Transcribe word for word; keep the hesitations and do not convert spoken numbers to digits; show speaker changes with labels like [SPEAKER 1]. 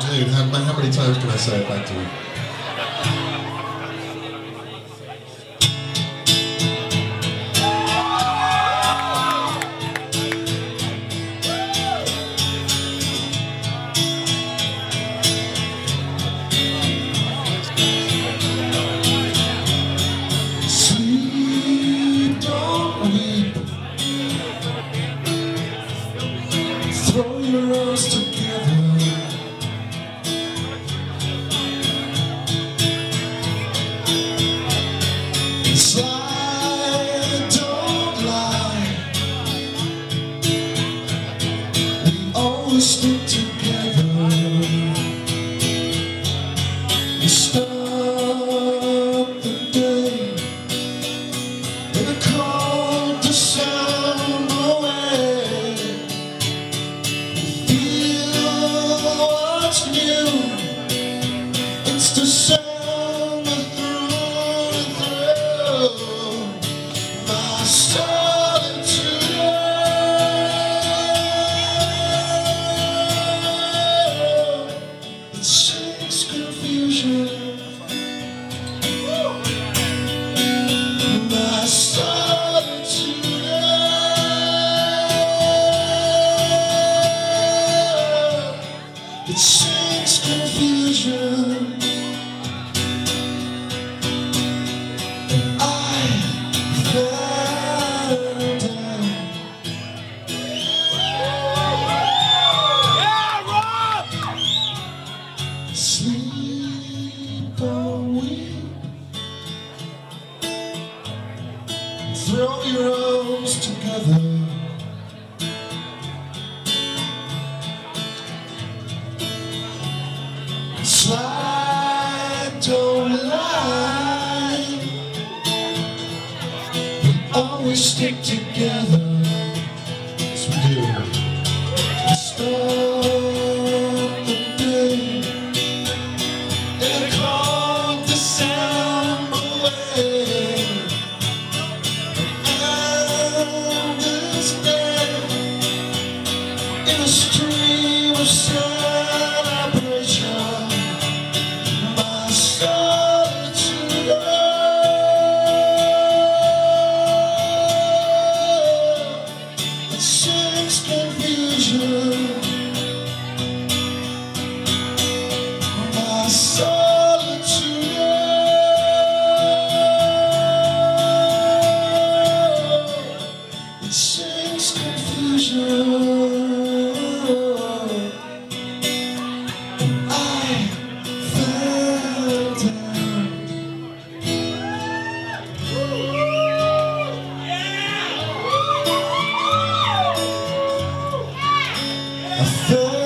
[SPEAKER 1] afternoon. How, how many times can I say it back to you?
[SPEAKER 2] Throw your arms together. Slide, don't lie. We always stick together. We start the day in a cold December way. What's new? It's December through and through. My solitude, it sings confusion. My solitude, it sings confusion. And I fell down. Sleep on me. Throw your arms together. Slide, don't lie. We always stick together.
[SPEAKER 1] Yes, we do.
[SPEAKER 2] We start the day in a cold December way. And this day in a stream of celebration. My solitude, it sings confusion. My solitude, it sings confusion. I fell down. I fell